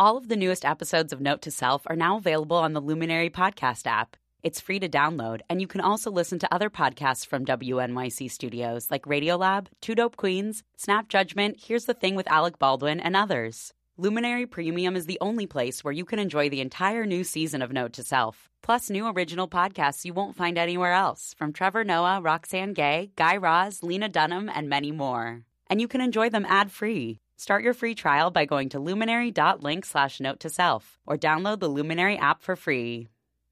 All of the newest episodes of Note to Self are now available on the Luminary podcast app. It's free to download, and you can also listen to other podcasts from WNYC Studios like Radiolab, Two Dope Queens, Snap Judgment, Here's the Thing with Alec Baldwin, and others. Luminary Premium is the only place where you can enjoy the entire new season of Note to Self, plus new original podcasts you won't find anywhere else, from Trevor Noah, Roxanne Gay, Guy Raz, Lena Dunham, and many more. And you can enjoy them ad-free. Start your free trial by going to luminary.link/note-to-self or download the Luminary app for free.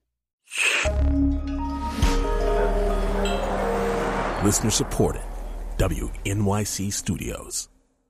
Listener supported. WNYC Studios.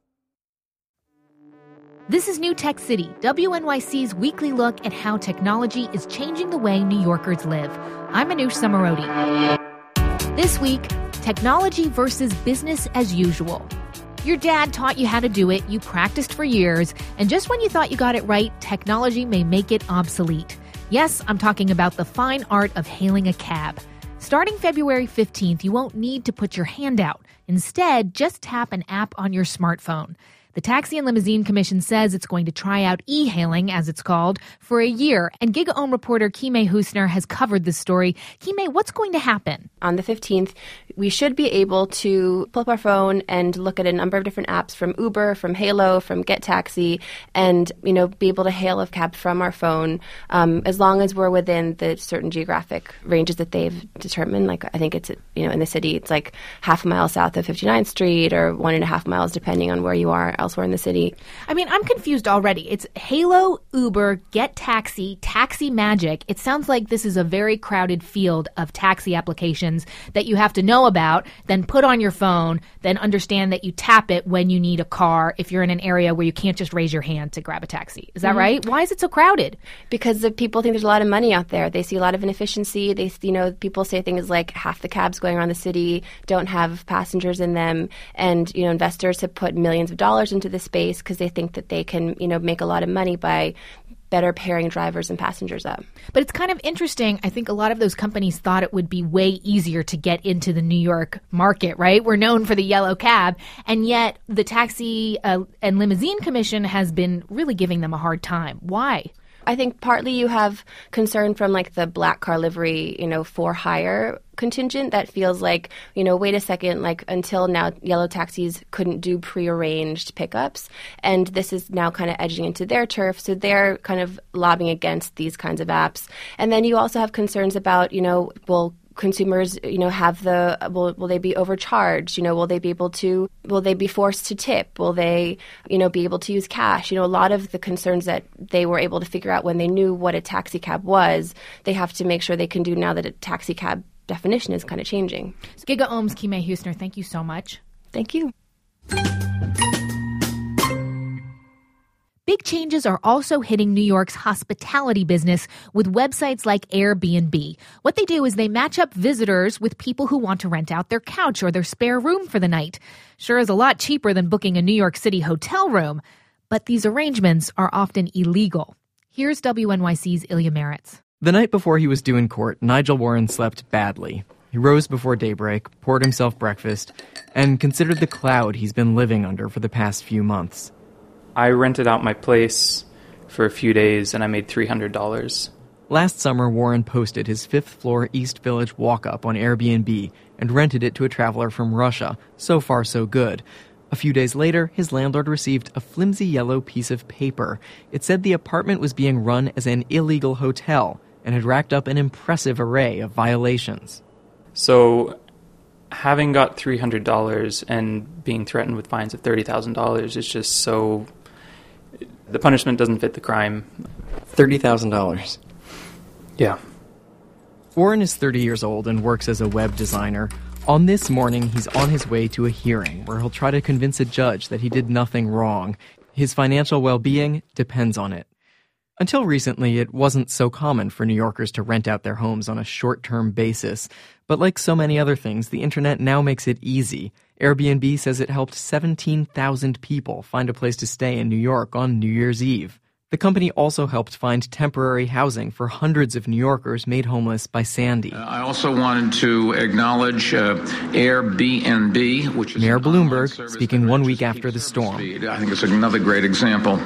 This is New Tech City, WNYC's weekly look at how technology is changing the way New Yorkers live. I'm Anoush Samarodi. This week, technology versus business as usual. Your dad taught you how to do it, you practiced for years, and just when you thought you got it right, technology may make it obsolete. Yes, I'm talking about the fine art of hailing a cab. Starting February 15th, you won't need to put your hand out. Instead, just tap an app on your smartphone. The Taxi and Limousine Commission says it's going to try out e-hailing, as it's called, for a year. And GigaOM reporter Kimei Husner has covered this story. Kimei, what's going to happen? On the 15th, we should be able to pull up our phone and look at a number of different apps from Uber, from Halo, from Get Taxi, and be able to hail a cab from our phone as long as we're within the certain geographic ranges that they've determined. Like I think it's in the city, it's like half a mile south of 59th Street or 1.5 miles depending on where you are elsewhere in the city. I mean, I'm confused already. It's Halo, Uber, Get Taxi, Taxi Magic. It sounds like this is a very crowded field of taxi applications that you have to know about, then put on your phone, then understand that you tap it when you need a car if you're in an area where you can't just raise your hand to grab a taxi. Is that right? Why is it so crowded? Because the people think there's a lot of money out there. They see a lot of inefficiency. They, people say things like half the cabs going around the city don't have passengers in them, and investors have put millions of dollars into the space because they think that they can, make a lot of money by better pairing drivers and passengers up. But it's kind of interesting. I think a lot of those companies thought it would be way easier to get into the New York market, right? We're known for the yellow cab, and yet the Taxi and Limousine Commission has been really giving them a hard time. Why? I think partly you have concern from the black car livery, for hire contingent that feels like, wait a second, until now yellow taxis couldn't do prearranged pickups, and this is now kind of edging into their turf, so they're kind of lobbying against these kinds of apps. And then you also have concerns about, consumers, will they be overcharged? Will they be forced to tip? Will they, be able to use cash? A lot of the concerns that they were able to figure out when they knew what a taxi cab was, they have to make sure they can do now that a taxi cab definition is kind of changing. GigaOM's Kimei Husner, thank you so much. Thank you. Big changes are also hitting New York's hospitality business with websites like Airbnb. What they do is they match up visitors with people who want to rent out their couch or their spare room for the night. Sure is a lot cheaper than booking a New York City hotel room, but these arrangements are often illegal. Here's WNYC's Ilya Meritz. The night before he was due in court, Nigel Warren slept badly. He rose before daybreak, poured himself breakfast, and considered the cloud he's been living under for the past few months. I rented out my place for a few days, and I made $300. Last summer, Warren posted his 5th-floor East Village walk-up on Airbnb and rented it to a traveler from Russia. So far, so good. A few days later, his landlord received a flimsy yellow piece of paper. It said the apartment was being run as an illegal hotel and had racked up an impressive array of violations. So, having got $300 and being threatened with fines of $30,000 is just so... The punishment doesn't fit the crime. $30,000. Yeah. Warren is 30 years old and works as a web designer. On this morning, he's on his way to a hearing where he'll try to convince a judge that he did nothing wrong. His financial well-being depends on it. Until recently, it wasn't so common for New Yorkers to rent out their homes on a short-term basis. But like so many other things, the internet now makes it easy. Airbnb says it helped 17,000 people find a place to stay in New York on New Year's Eve. The company also helped find temporary housing for hundreds of New Yorkers made homeless by Sandy. I also wanted to acknowledge Airbnb, which is Mayor Bloomberg speaking 1 week after the storm. I think it's another great example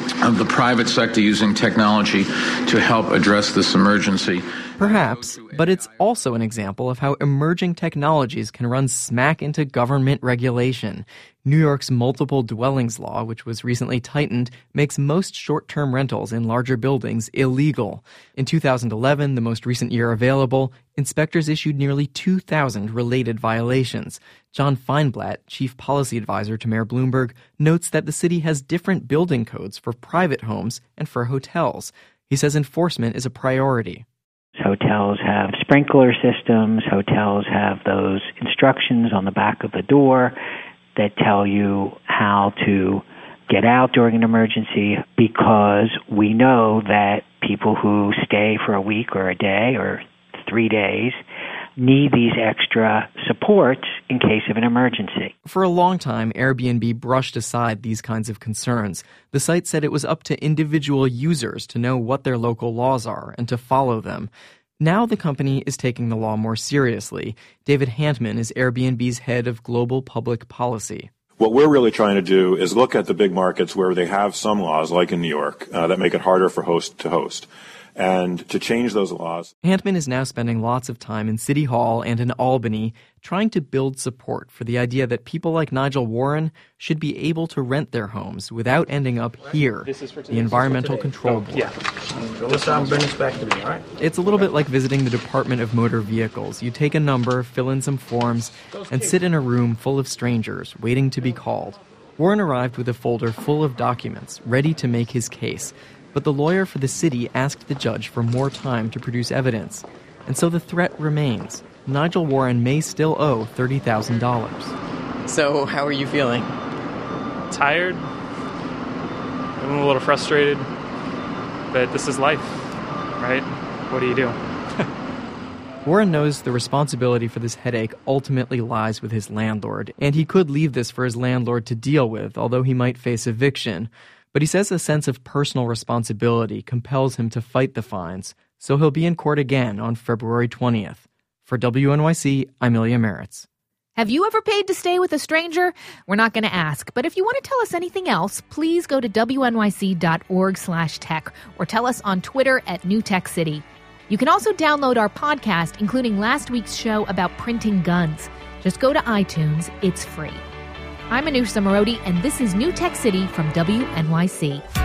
of the private sector using technology to help address this emergency. Perhaps, but it's also an example of how emerging technologies can run smack into government regulation. New York's multiple dwellings law, which was recently tightened, makes most short-term rentals in larger buildings illegal. In 2011, the most recent year available, inspectors issued nearly 2,000 related violations. John Feinblatt, chief policy advisor to Mayor Bloomberg, notes that the city has different building codes for private homes and for hotels. He says enforcement is a priority. Hotels have sprinkler systems. Hotels have those instructions on the back of the door that tell you how to get out during an emergency, because we know that people who stay for a week or a day or 3 days need these extra supports in case of an emergency. For a long time, Airbnb brushed aside these kinds of concerns. The site said it was up to individual users to know what their local laws are and to follow them. Now the company is taking the law more seriously. David Hantman is Airbnb's head of global public policy. What we're really trying to do is look at the big markets where they have some laws, like in New York, that make it harder for host to host, and to change those laws. Hantman is now spending lots of time in City Hall and in Albany trying to build support for the idea that people like Nigel Warren should be able to rent their homes without ending up here, the Environmental Control Board. Yeah. Just bring this back to me, all right? It's a little bit like visiting the Department of Motor Vehicles. You take a number, fill in some forms, and sit in a room full of strangers waiting to be called. Warren arrived with a folder full of documents, ready to make his case. But the lawyer for the city asked the judge for more time to produce evidence. And so the threat remains. Nigel Warren may still owe $30,000. So, how are you feeling? Tired. I'm a little frustrated. But this is life, right? What do you do? Warren knows the responsibility for this headache ultimately lies with his landlord, and he could leave this for his landlord to deal with, although he might face eviction. But he says a sense of personal responsibility compels him to fight the fines, so he'll be in court again on February 20th. For WNYC, I'm Ilya Meritz. Have you ever paid to stay with a stranger? We're not going to ask, but if you want to tell us anything else, please go to wnyc.org/tech or tell us on Twitter @NewTechCity. You can also download our podcast, including last week's show about printing guns. Just go to iTunes. It's free. I'm Anoush Zomorodi, and this is New Tech City from WNYC.